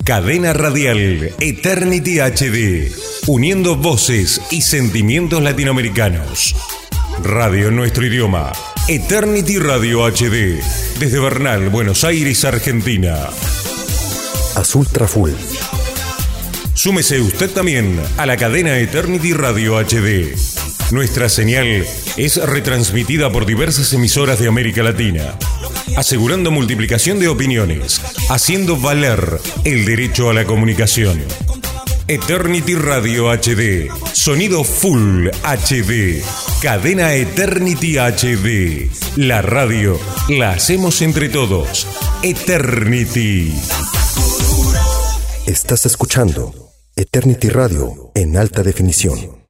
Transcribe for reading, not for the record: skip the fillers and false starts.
Cadena radial Eternity HD, uniendo voces y sentimientos latinoamericanos. Radio en nuestro idioma, Eternity Radio HD, desde Bernal, Buenos Aires, Argentina. Azul Traful. Súmese usted también a la cadena Eternity Radio HD. Nuestra señal es retransmitida por diversas emisoras de América Latina, asegurando multiplicación de opiniones, haciendo valer el derecho a la comunicación. Eternity Radio HD, sonido Full HD, cadena Eternity HD. La radio la hacemos entre todos. Eternity. Estás escuchando Eternity Radio en alta definición.